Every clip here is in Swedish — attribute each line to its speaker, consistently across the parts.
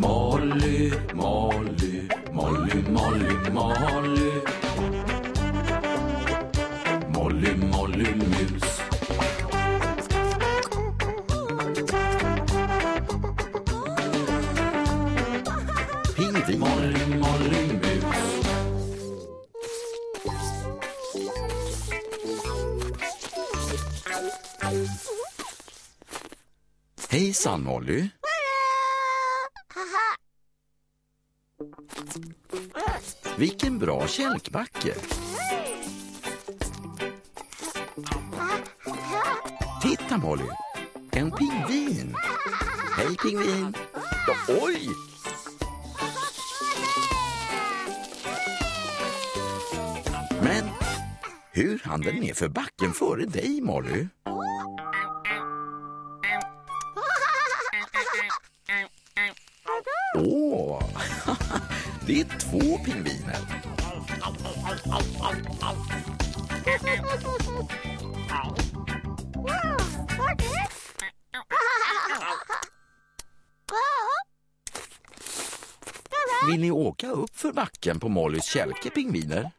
Speaker 1: Molly, Molly, Molly, Molly, Molly. Molly, Molly mus.
Speaker 2: Pingvin.
Speaker 1: Molly, Molly mus.
Speaker 2: Hejsan Molly. Vilken bra kälkbacke. Titta Molly, en pingvin. Hej pingvin. Ja, oj! Men hur hann den ner för backen före dig Molly? Åh, det är 2 pingviner. Vill ni åka upp för backen på Mollys kälke, pingviner?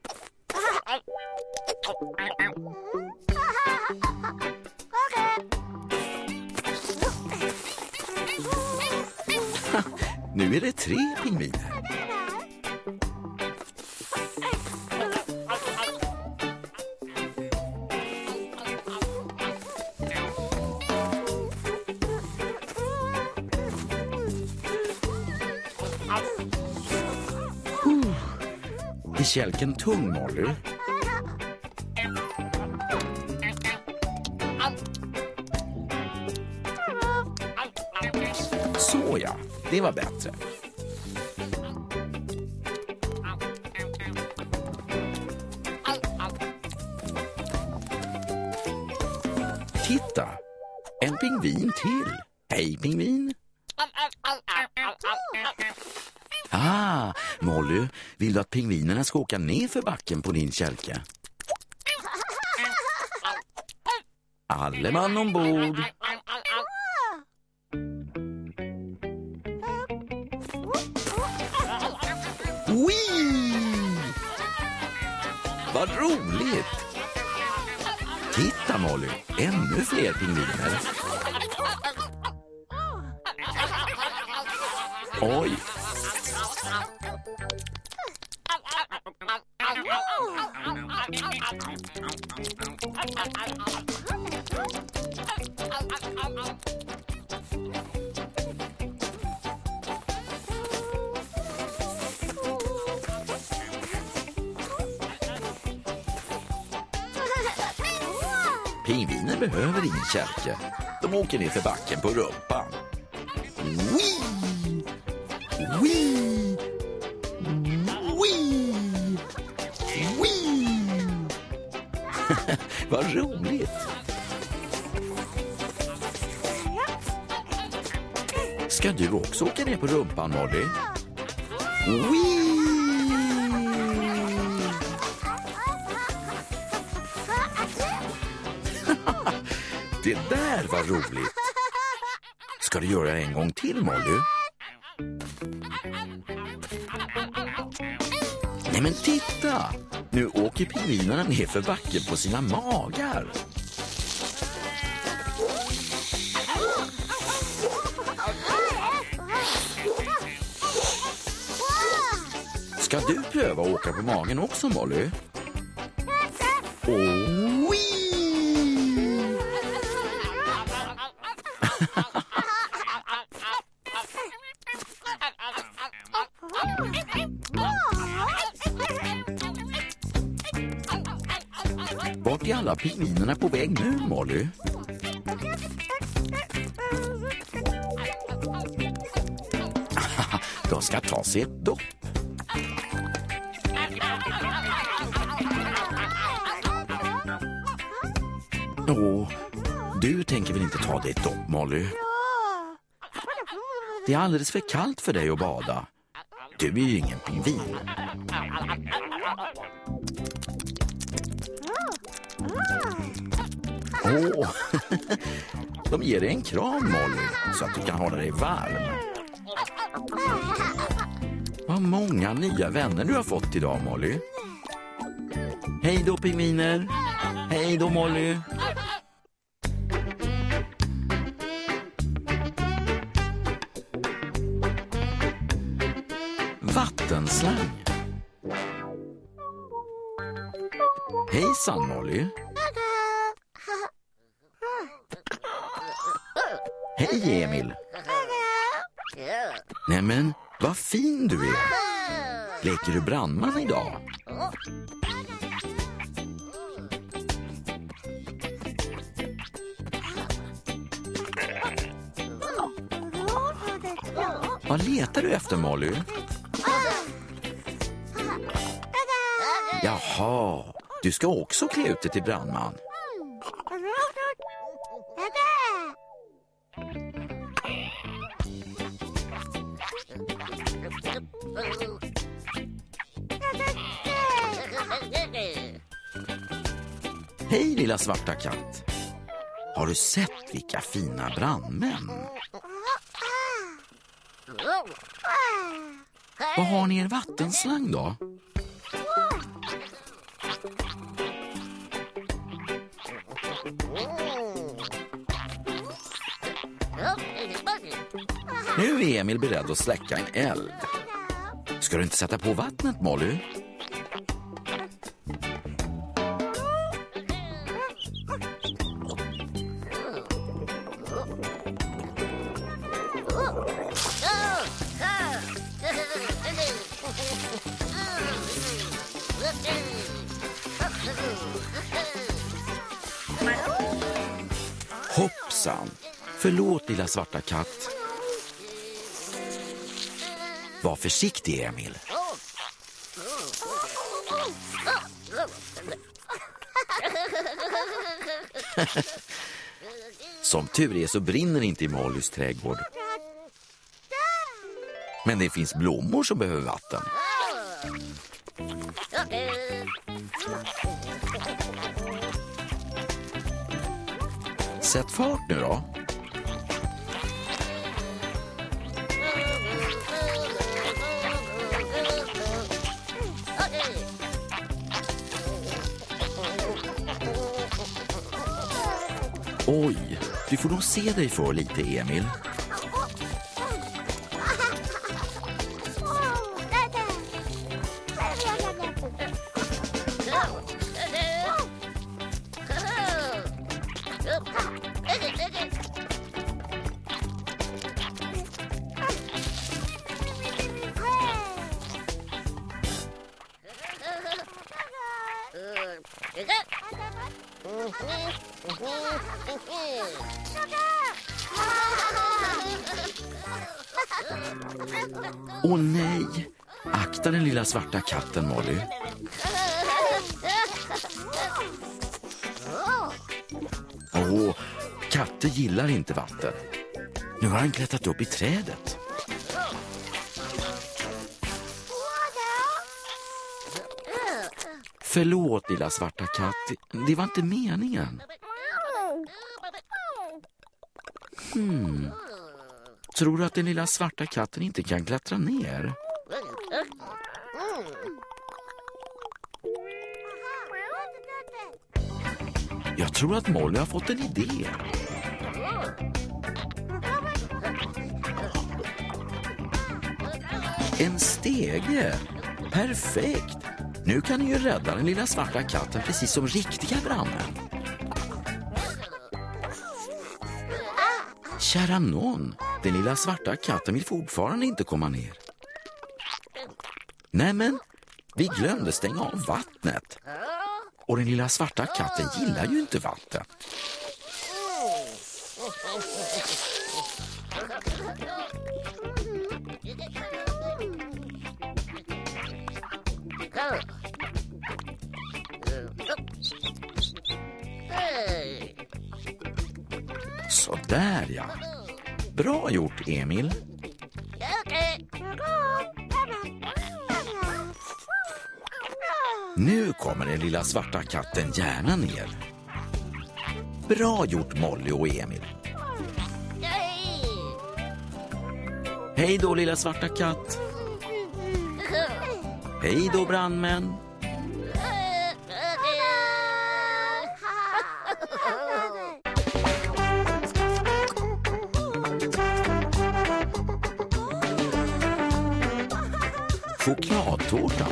Speaker 2: Nu är det 3 pingviner. Är kälken tung, Molly? Så ja, det var bättre. Titta, en pingvin till. Hej pingvin. Ah, Molly, vill du att pingvinerna ska åka ner för backen på din kälke? Alle man ombord. Wee! Vad roligt! Titta Molly, ännu fler pingviner. Oj! Pingviner behöver ingen kälke. De åker ner för backen på rumpan. Wee! Wee! Wee! Wee! Vad roligt! Ska du också åka ner på rumpan, Molly? Wee! Det där var roligt. Ska du göra en gång till, Molly? Nej men titta! Nu åker pingvinerna ner för backen på sina magar. Ska du pröva att åka på magen också, Molly? Oh, vart är alla pingvinerna på väg nu, Molly? De ska ta sig ett dopp. Åh, du tänker väl inte ta dig ett dopp, Molly? Det är alldeles för kallt för dig att bada. Du är ju ingen pingvin. Åh, de ger dig en kram, Molly, så att du kan hålla dig varm. Vad många nya vänner du har fått idag, Molly. Hej då, pingviner. Hej då, Molly. Vattenslang. Hejsan, Molly. Hej, Emil. Nämen, vad fin du är. Leker du brandman idag? Vad letar du efter, Molly? Jaha, du ska också klä ut dig till brandman. Hej, lilla svarta katt. Har du sett vilka fina brandmän? Vad har ni er vattenslang då? Nu är Emil beredd att släcka en eld. Ska du inte sätta på vattnet, Molly? Hoppsan! Förlåt, lilla svarta katt. Var försiktig, Emil. Som tur är så brinner inte i Mollys trädgård. Men det finns blommor som behöver vatten. Sätt fart nu då. Oj, du får nog se dig för lite, Emil. Åh nej, akta den lilla svarta katten, Molly. Åh, katter gillar inte vatten. Nu har han klättrat upp i trädet. Förlåt, lilla svarta katt. Det var inte meningen. Tror du att den lilla svarta katten inte kan klättra ner? Jag tror att Molly har fått en idé. En stege. Perfekt. Nu kan ni ju rädda den lilla svarta katten precis som riktiga brandmän. Kära nån, den lilla svarta katten vill fortfarande inte komma ner. Nämen, vi glömde stänga av vattnet. Och den lilla svarta katten gillar ju inte vatten. Så där ja. Bra gjort, Emil. Nu kommer den lilla svarta katten gärna ner. Bra gjort, Molly och Emil. Hej då lilla svarta katt. Hej då brandmän. Chokladtårta.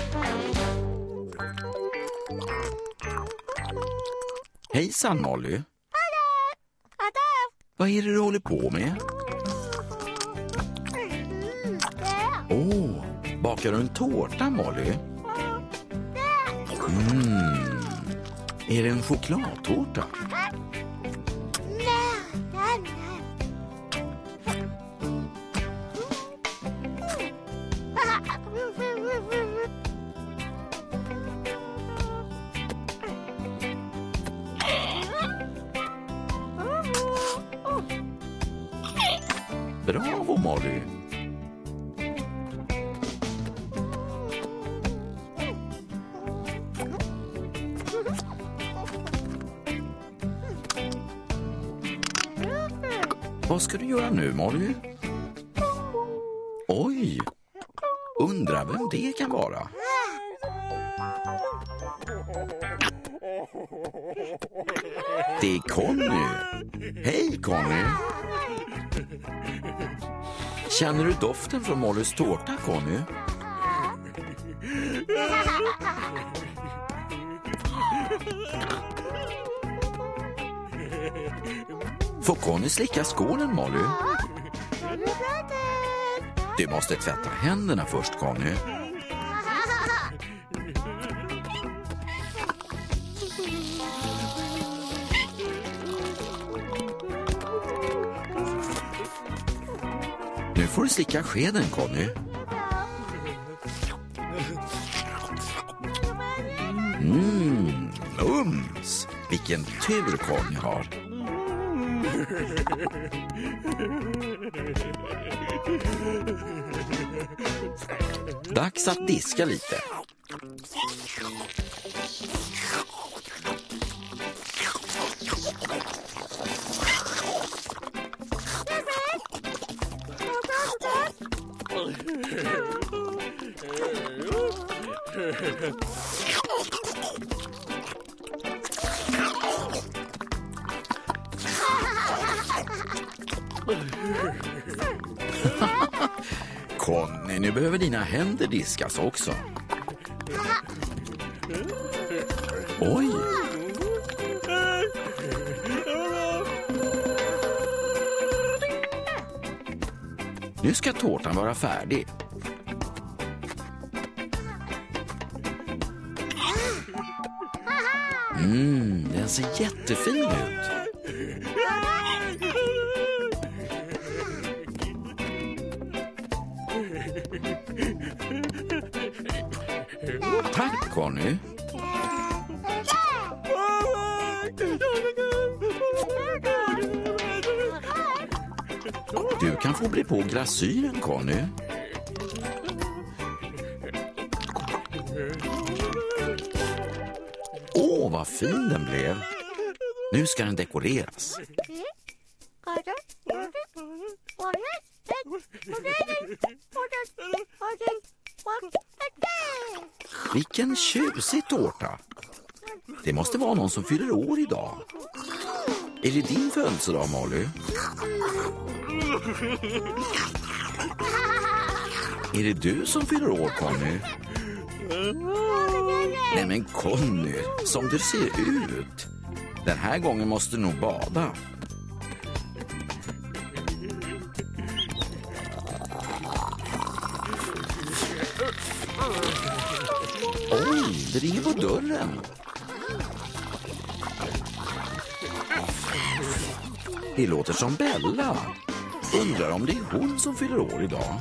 Speaker 2: Hejsan Molly. Vad är det du håller på med? Bakar du en tårta, Molly? Är det en chokladtårta? Bravo, Molly. Vad ska du göra nu, Molly? Oj, undrar vem det kan vara. Det är Conny. Hej, Conny. Känner du doften från Mollys tårta, Conny? Får Conny slicka skålen, Molly? Du måste tvätta händerna först, Conny. Nu får du slicka skeden, Conny. Mums! Vilken tur Conny har. Dags att diska lite. Conny, nu behöver dina händer diskas också. Oj! Nu ska tårtan vara färdig. Den ser jättefin ut. Tack, Conny. Du kan få bli på glasyren, Conny. Åh, vad fin den blev. Nu ska den dekoreras. Vilken tjusig tårta. Det måste vara någon som fyller år idag. Är det din födelsedag, Molly? Är det du som fyller år, Conny? Nej men Conny, som du ser ut. Den här gången måste du nog bada. Oj, det ringer på dörren. Det låter som Bella. Undrar om det är hon som fyller år idag.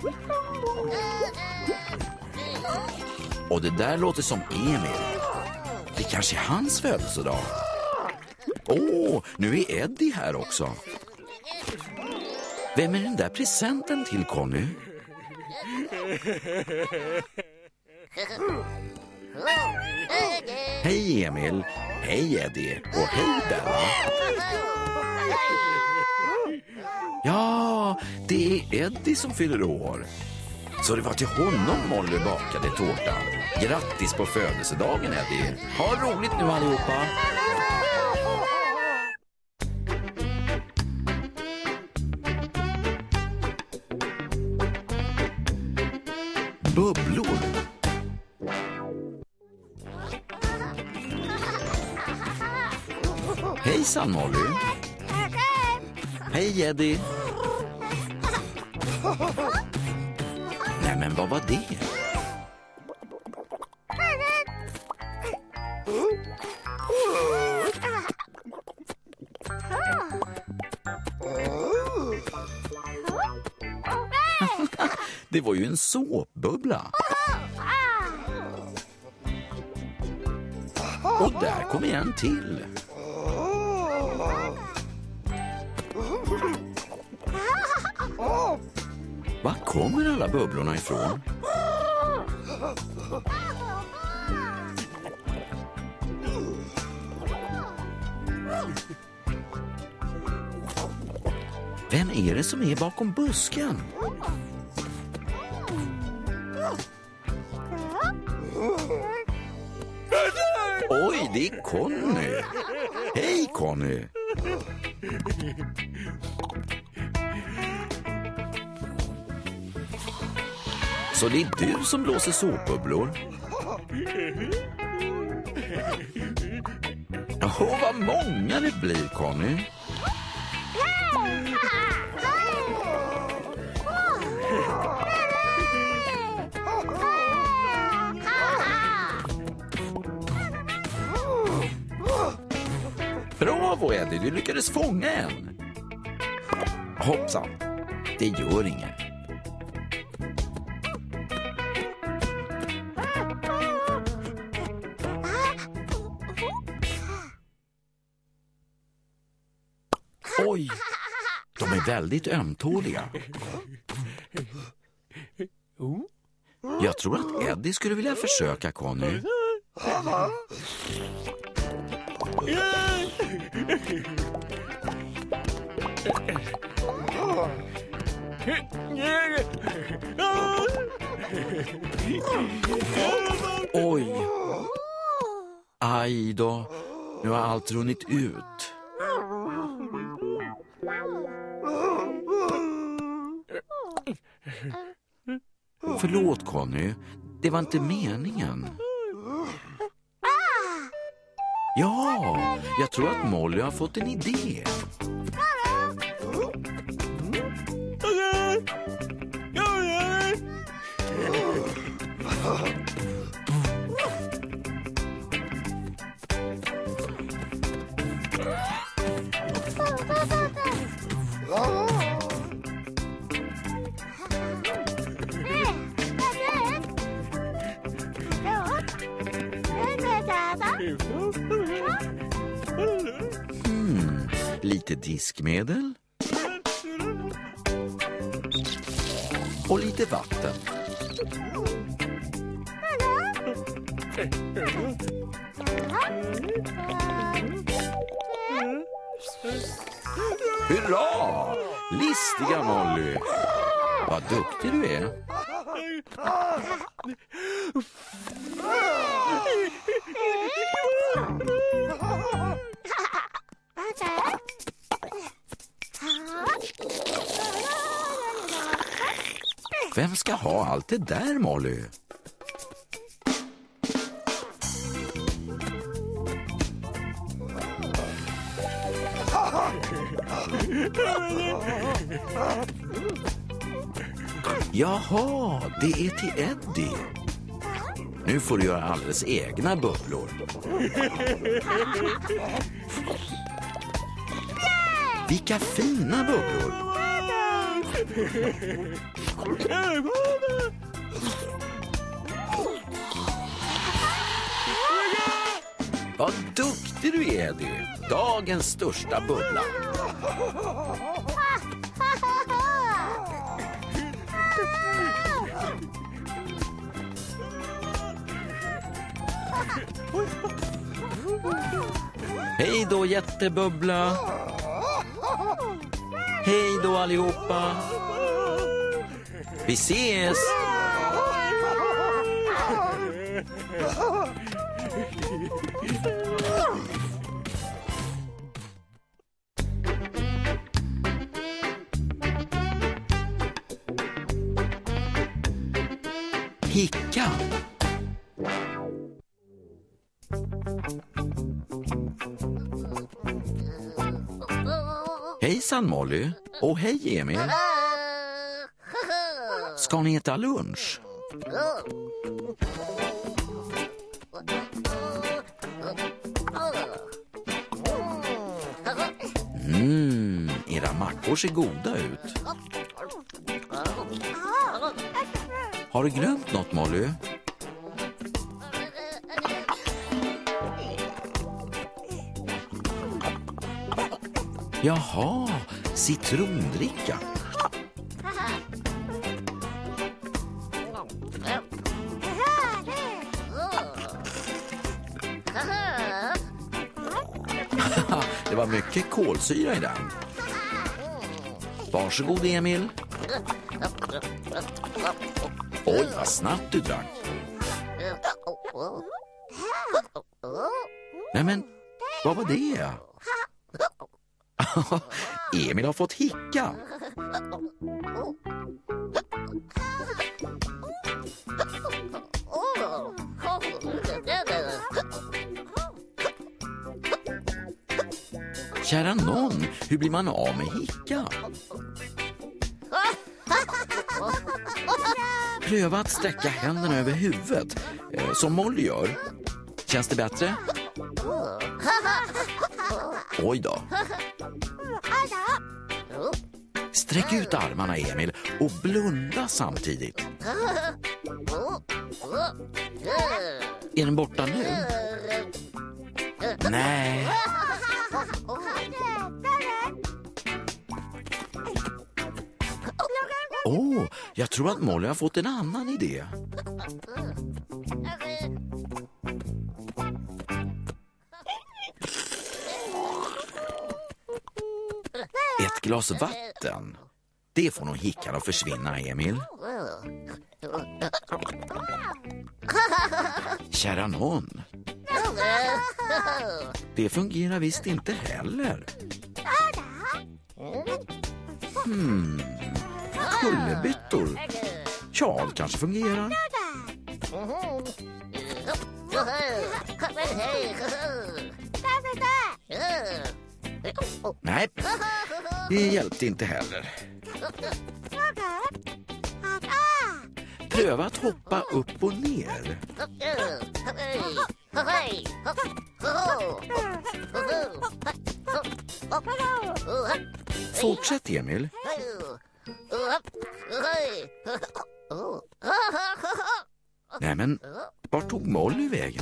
Speaker 2: Och det där låter som Emil. Det kanske är hans födelsedag. Nu är Eddie här också. Vem är den där presenten till, Conny? Hej Emil, hej Eddie och hej Bella. Ja, det är Eddie som fyller år. Så det var till honom Molly bakade tårtan. Grattis på födelsedagen, Eddie. Ha roligt nu allihopa. Bubblor. Hejsan Molly. Hej Eddie. Nej men vad var det? Det var ju en såpbubbla. Och där kom en till. Var kommer alla bubblorna ifrån? Vem är det som är bakom busken? Oj, det är Conny. Hej Conny. Så det är du som blåser såpbubblor? Åh, vad många det blir, Conny. Bravo Eddie, du lyckades fånga en. Hoppsan, det gör inget. Oj, de är väldigt ömtåliga. Jag tror att Eddie skulle vilja försöka, Conny. Oj. Aj då, nu har allt runnit ut. Förlåt Conny, det var inte meningen. Ja, jag tror att Molly har fått en idé. Lite diskmedel och lite vatten. Hurra! Listiga Molly! Vad duktig du är! Vem ska ha allt det där, Molly? Jaha, det är till Eddie. Nu får du göra alldeles egna bubblor. Vilka fina bubblor. Vad duktig du är, Eddie. Dagens största bubbla. Hej då, jättebubbla. Hej då allihopa. Vi ses. Hicka. Hejsan Molly. Och hej Emil. Ska ni äta lunch? Era mackor ser goda ut. Har du glömt något, Molly? Jaha, citrondricka. Det var mycket kolsyra i den. Varsågod, Emil. Oj, vad snabbt du drack. Nej men, vad var det? Emil har fått hicka. Kära någon, hur blir man av med hicka? Pröva att sträcka händerna över huvudet, som Molly gör. Känns det bättre? Oj då. Sträck ut armarna, Emil, och blunda samtidigt. Är den borta nu? Nej. Jag tror att Molly har fått en annan idé. Ett glas vatten. Det får nog hickan att försvinna, Emil. Kära någon. Det fungerar visst inte heller. Kullerbyttor. Ja, det kanske fungerar. Nej, det hjälpte inte heller. Pröva att hoppa upp och ner. Fortsätt, Emil. Nej men, vart tog Molly vägen?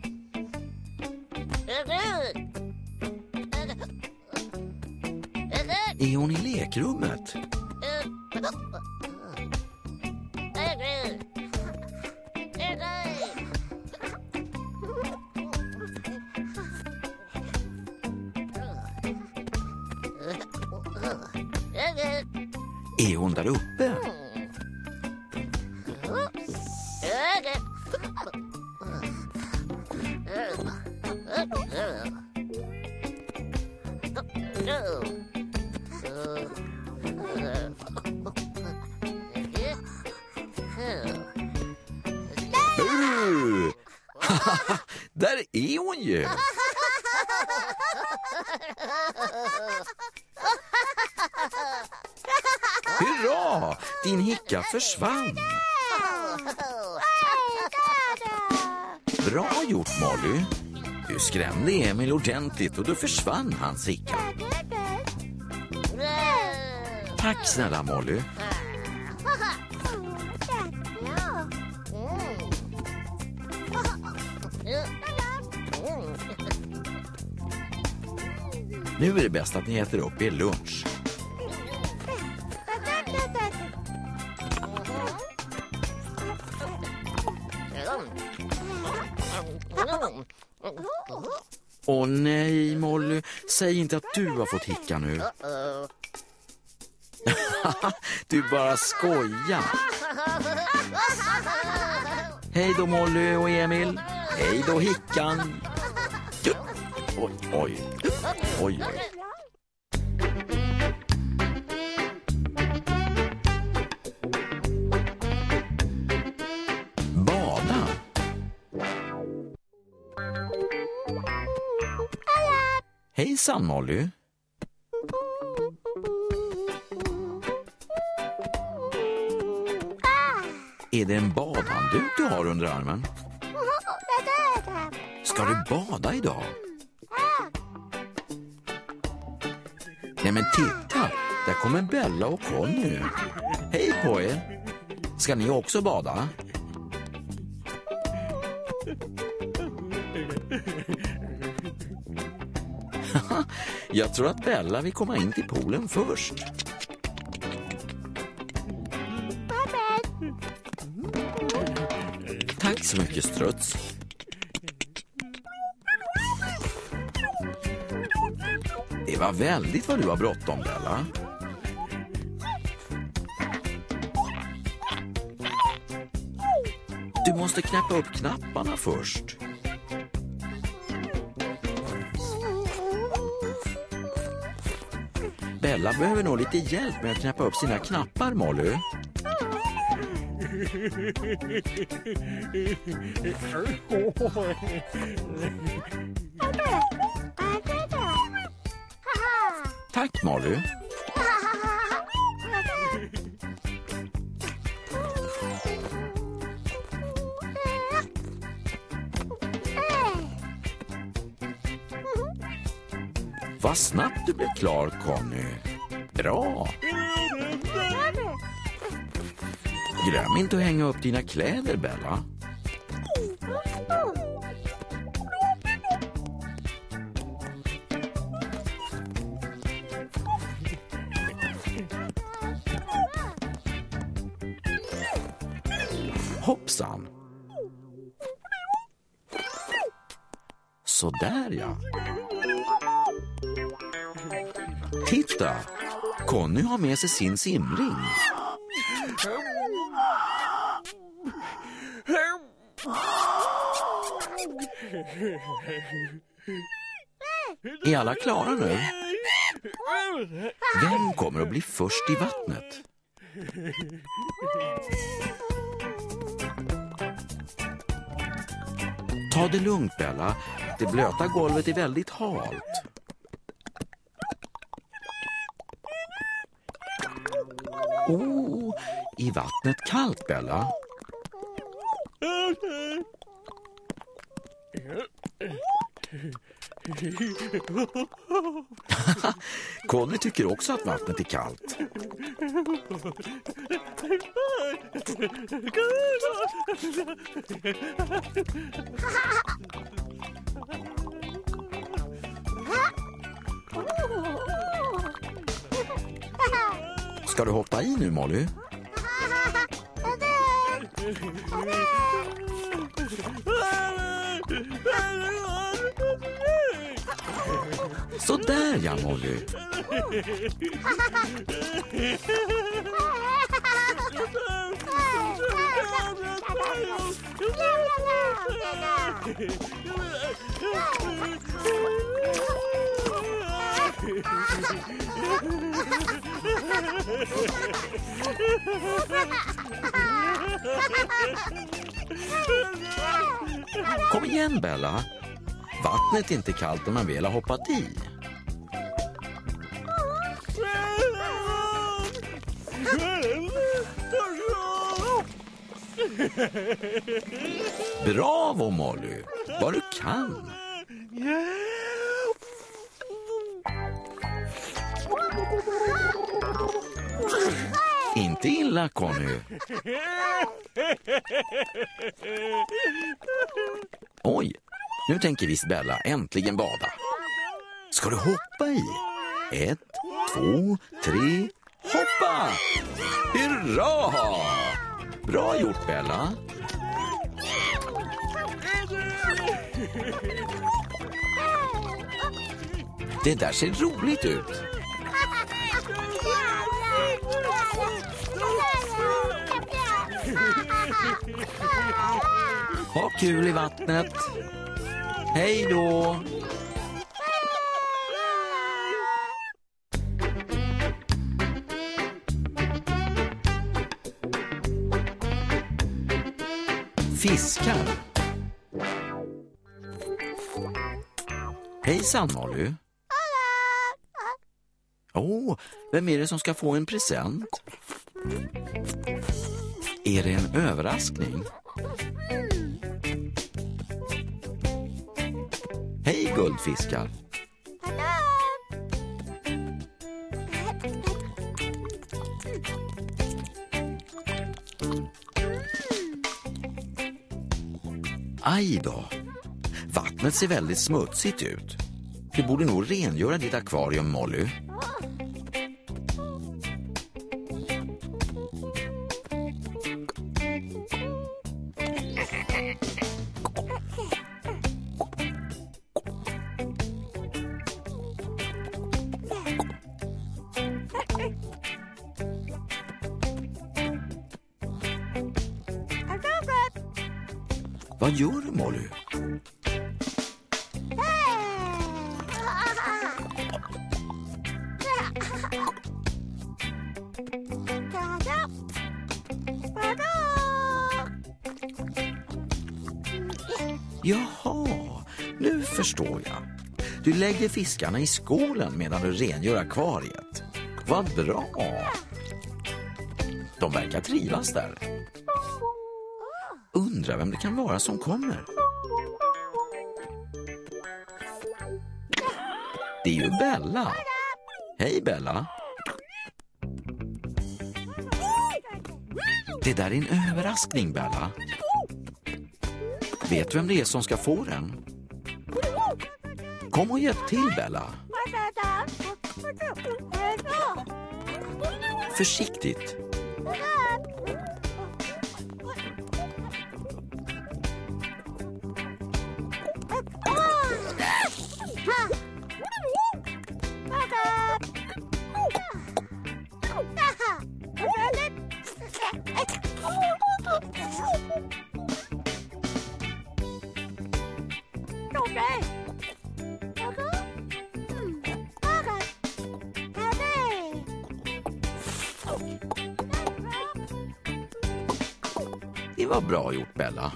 Speaker 2: Är hon i lekrummet? Är hon där uppe? Där är hon ju. Hurra! Din hicka försvann. Bra gjort, Molly. Du skrämde Emil ordentligt och då försvann hans hicka. Tack snälla Molly. Nu är det bäst att ni äter upp er lunch. Åh nej, Molly. Säg inte att du har fått hicka nu. Du bara skojar. Hej då Molly och Emil. Hej då Hickan. Oj, oj. Oj, oj. Bada. Hejsan Molly. Är det en badhandduk du har under armen? Ska du bada idag? Nej men titta, där kommer Bella och Conny. Hej på er. Ska ni också bada? Jag tror att Bella vill komma in till poolen först. Tack så mycket Struts. Det var väldigt vad du har bråttom, Bella. Du måste knäppa upp knapparna först. Bella behöver nog lite hjälp med att knäppa upp sina knappar, Molly. Tack, Molly. Vad snabbt du blev klar, Conny. Bra. Glöm inte att hänga upp dina kläder, Bella. Hoppsan. Så där ja. Titta, Conny har med sig sin simring. Är alla klara nu? Vem kommer att bli först i vattnet? Ta det lugnt, Bella. Det blöta golvet är väldigt halt. Är vattnet kallt, Bella? Conny tycker också att vattnet är kallt. Ska du hoppa i nu, Molly? Så där ja, Molly. Kom igen, Bella. Vattnet är inte kallt om man väl har hoppat i. Bravo, Molly. Vad du kan. Inte illa, Conny. Oj, nu tänker visst Bella äntligen bada. Ska du hoppa i? 1, 2, 3, hoppa! Hurra! Bra gjort, Bella. Det där ser roligt ut. Ha kul i vattnet. Hej då! Fiskar. Hejsan, Molly. Vem är det som ska få en present? Är det en överraskning? Hej, guldfiskar. Aj då. Vattnet ser väldigt smutsigt ut. Du borde nog rengöra ditt akvarium, Molly. Vad gör du, Molly? Jaha, nu förstår jag. Du lägger fiskarna i skålen medan du rengör akvariet. Vad bra! De verkar trivas där. Undrar vem det kan vara som kommer. Det är ju Bella. Hej, Bella. Det där är en överraskning, Bella. Vet du vem det är som ska få den? Kom och hjälp till, Bella. Försiktigt. Det var bra gjort, Bella.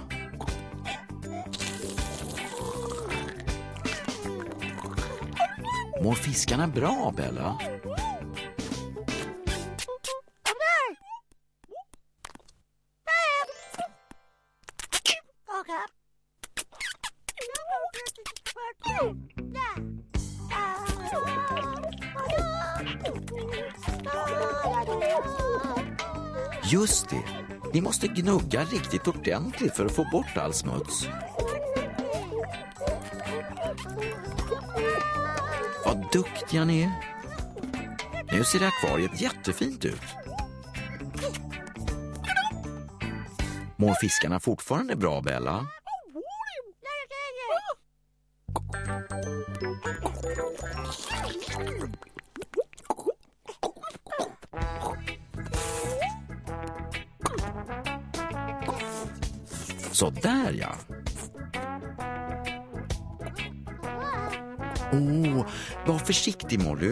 Speaker 2: Mår fiskarna bra, Bella? Just det. Ni måste gnugga riktigt ordentligt för att få bort all smuts. Vad duktiga ni är. Nu ser akvariet jättefint ut. Mår fiskarna fortfarande bra, Bella? Så där, ja. Var försiktig, Molly.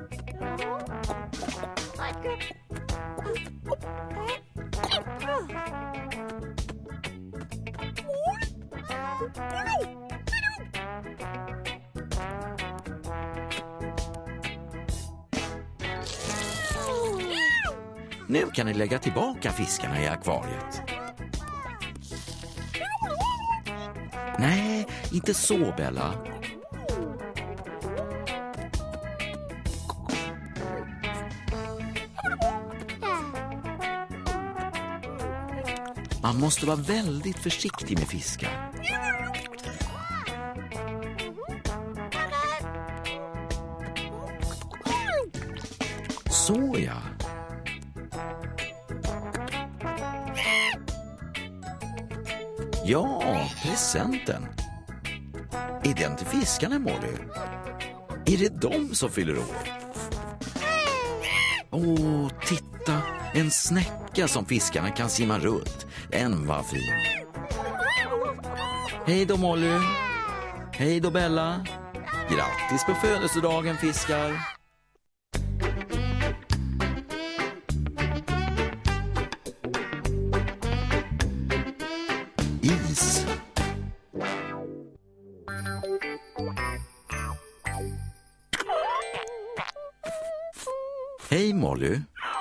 Speaker 2: Nu kan ni lägga tillbaka fiskarna i akvariet. Nej, inte så, Bella. Man måste vara väldigt försiktig med fiskar. Så, ja. Ja, presenten. Är den till fiskarna, Molly? Är det de som fyller år? Titta, en snäcka. bäcken som fiskarna kan simma runt. Vad fin. Hej då Molly. Hej då Bella. Grattis på födelsedagen fiskar. Is. Hej Molly.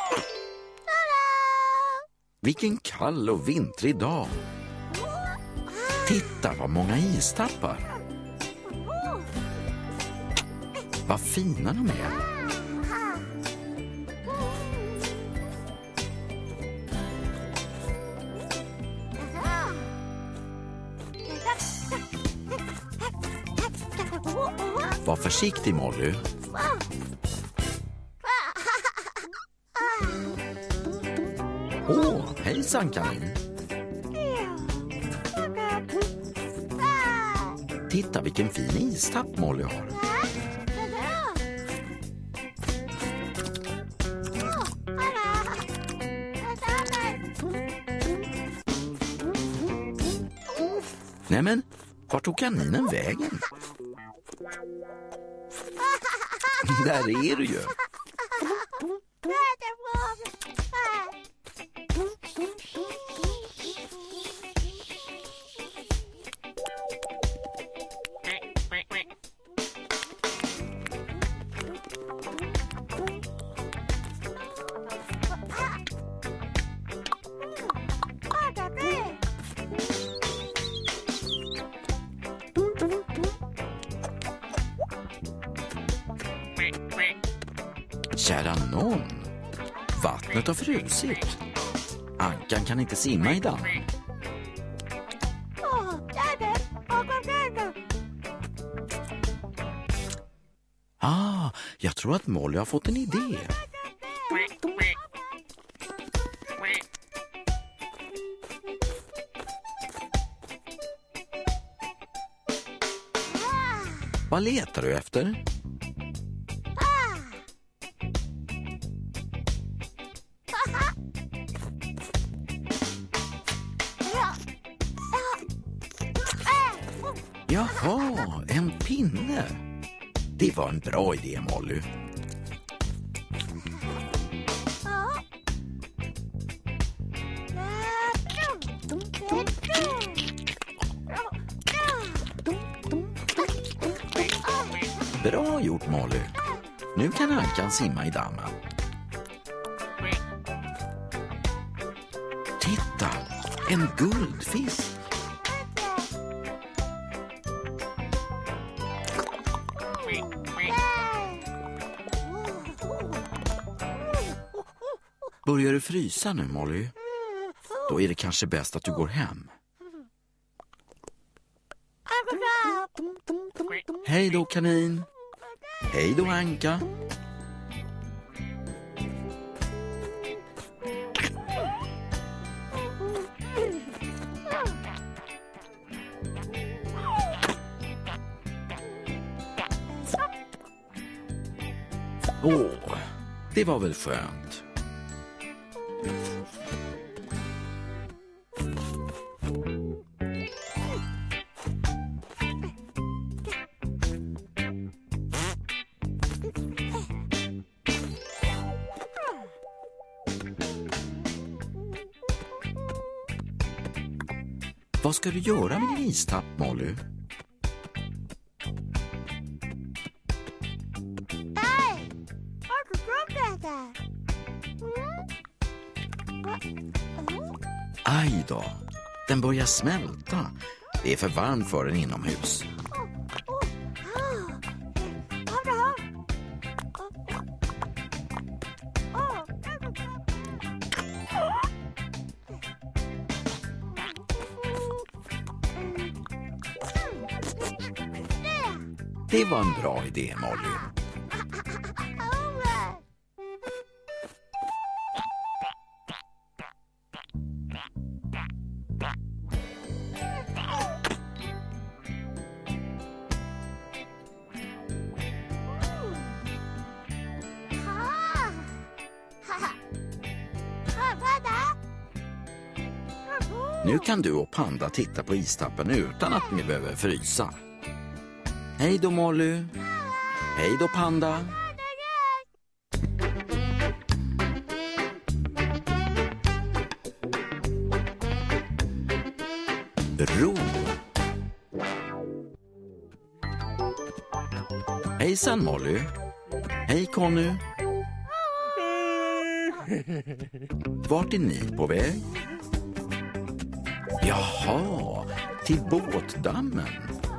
Speaker 2: Vilken kall och vintrig dag. Titta vad många istappar. Vad fina de är. Var försiktig Molly. Hejsan kanin. Titta vilken fin istapp Molly har. Nämen, vart tog kaninen vägen? Där är du ju. Kära nån, vattnet har frusit. Ankan kan inte simma i dammen. Jag tror att Molly har fått en idé. Vad letar du efter? Jaha, en pinne. Det var en bra idé, Molly. Bra gjort, Molly. Nu kan Ankan simma i dammen. Titta, en guldfisk. Börjar du frysa nu, Molly? Då är det kanske bäst att du går hem. Hej då, kanin. Hej då, Anka. Det var väl skönt. Vad ska du göra med din istapp, Molly? Aj då, den börjar smälta. Det är för varmt för den inomhus. Det var en bra idé, Molly. Nu kan du och Panda titta på istappen utan att ni behöver frysa. Hej då Molly. Hej då Panda. Ro. Hejsan Molly. Hej Conny. Vart är ni på väg? Jaha, till båtdammen.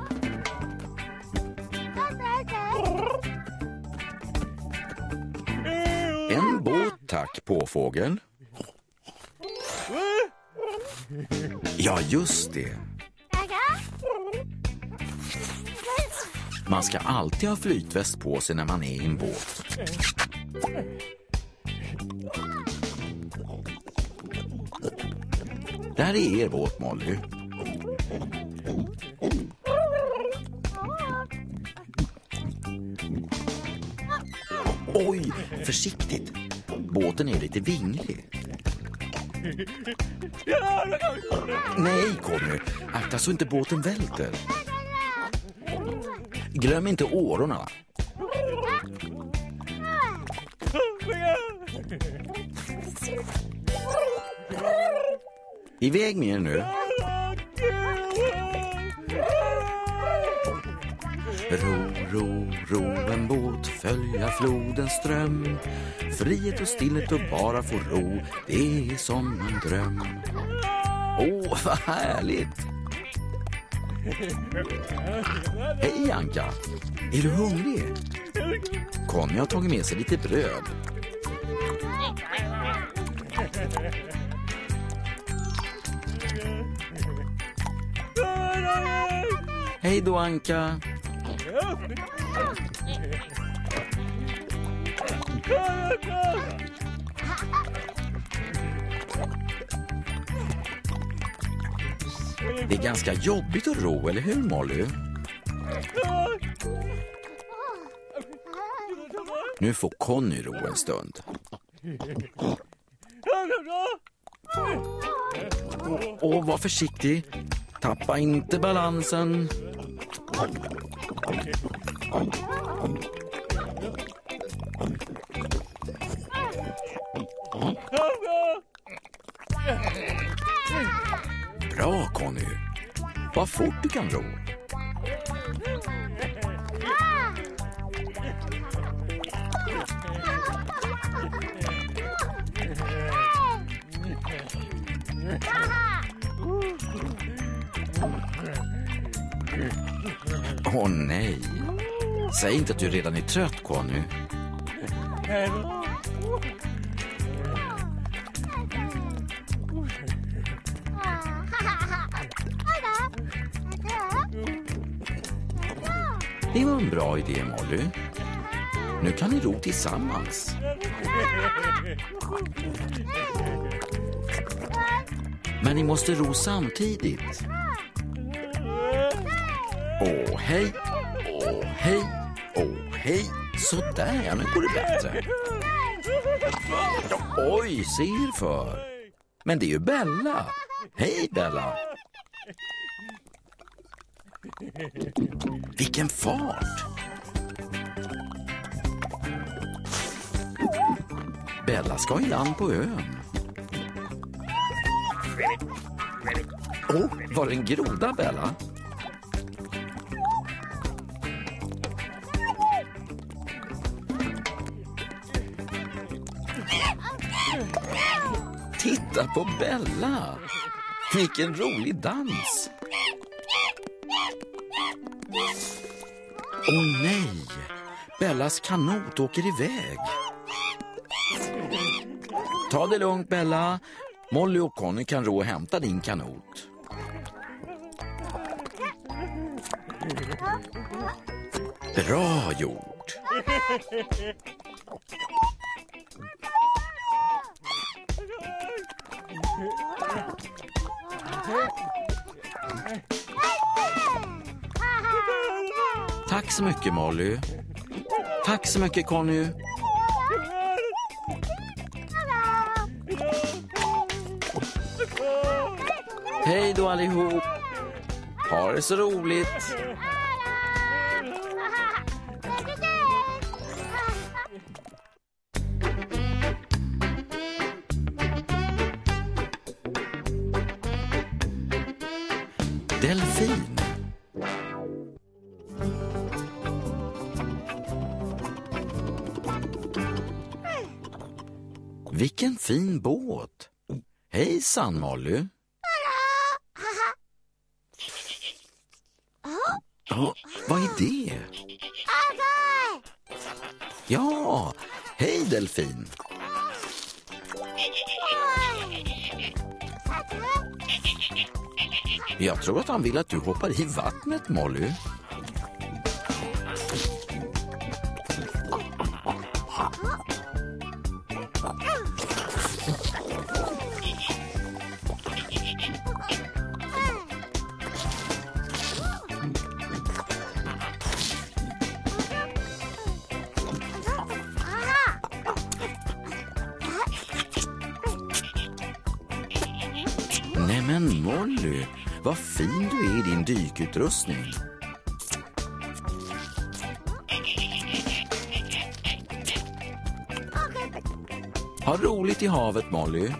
Speaker 2: En båt tack, påfågel. Ja, just det. Man ska alltid ha flytväst på sig när man är i en båt. Där är er båt, Molly. Oj, försiktigt. Båten är lite vinglig. Nej, Conny. Akta så inte båten välter. Glöm inte årorna. Iväg med er nu. Ro, ro, ro en båt, följa flodens ström. Frihet och stillhet och bara få ro, det är som en dröm. Åh, vad härligt! Hej Anka, är du hungrig? Conny har tagit med sig lite bröd. Hej då Anka. Det är ganska jobbigt att ro, eller hur Molly? Nu får Conny ro en stund. Åh, var försiktig. Tappa inte balansen. Bra, Conny. Vad fort du kan ro. Åh nej. Säg inte att du redan är trött, Conny. Det var en bra idé, Molly. Nu kan ni ro tillsammans. Men ni måste ro samtidigt. Åh, hej. Åh, hej. Åh, hej. Så där, ja, nu går det bättre. Oj, se er för. Men det är ju Bella. Hej, Bella. Vilken fart. Bella ska i land på ön. Åh, var det en groda, Bella? Titta på Bella. Vilken rolig dans. Åh nej. Bellas kanot åker iväg. Ta det lugnt, Bella. Molly och Conny kan ro och hämta din kanot. Bra gjort. Tack så mycket, Molly. Tack så mycket, Conny. Hej då allihop. Ha det så roligt. Delfin. Vilken fin båt. Hejsan, Molly. Oh, vad är det? Ja, hej delfin. Jag tror att han vill att du hoppar i vattnet, Molly. Nämen Molly, vad fin du är i din dykutrustning. Ha roligt i havet, Molly.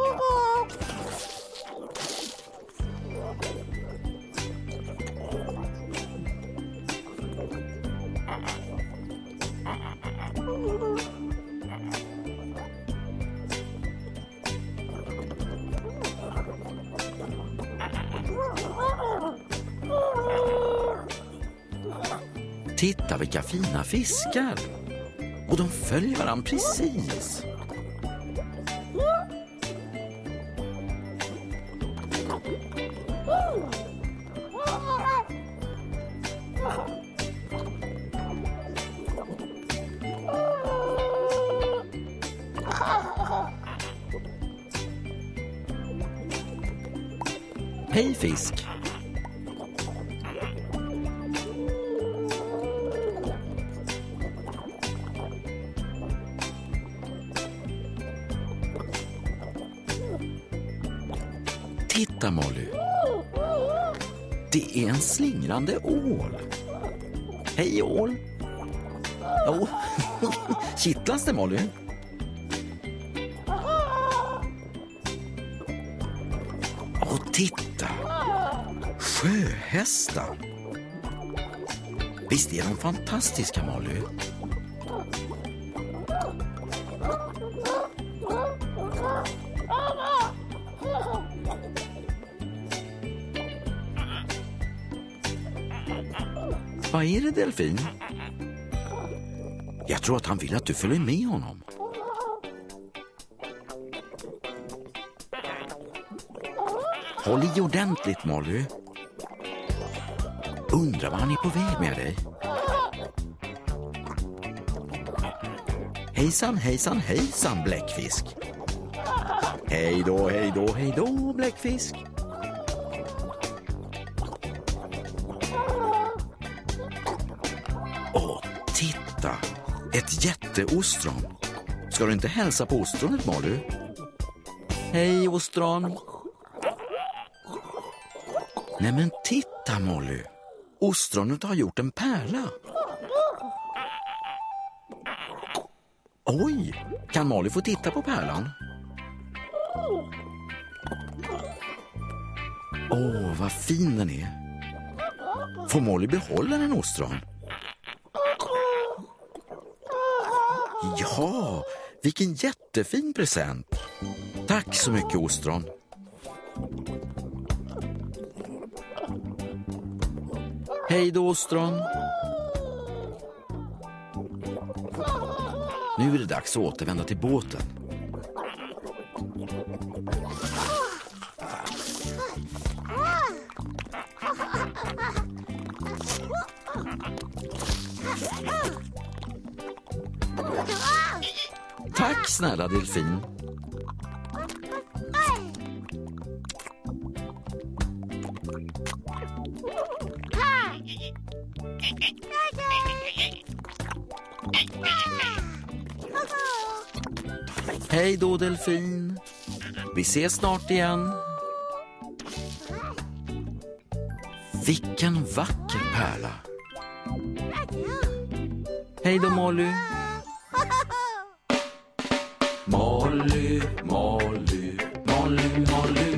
Speaker 2: Titta vilka fina fiskar. Och de följer varandra precis. Hej fisk. Titta Molly. Det är en slingrande ål. Hej ål. Oh. Kittlas det Molly? Och titta. Sjöhästar. Visst är de fantastiska Molly? Vad är det delfin? Jag tror att han vill att du följer med honom. Håll i ordentligt Molly. Undrar vad han är på väg med dig. Hejsan, hejsan, hejsan bläckfisk. Hej då, hej då, hej då bläckfisk. Åh, titta. Ett jätteostron. Ska du inte hälsa på ostronet, Molly? Hej, ostron. Nej men titta, Molly. Ostronet har gjort en pärla. Oj, kan Molly få titta på pärlan? Åh, vad fin den är. Får Molly behålla en ostron? Ja, vilken jättefin present. Tack så mycket, ostron. Hej då, ostron. Nu är det dags att återvända till båten. Tack snälla delfin. Hej då delfin. Vi ses snart igen. Vilken vacker pärla. Hej då, Molly.
Speaker 1: Molly, Molly, Molly, Molly.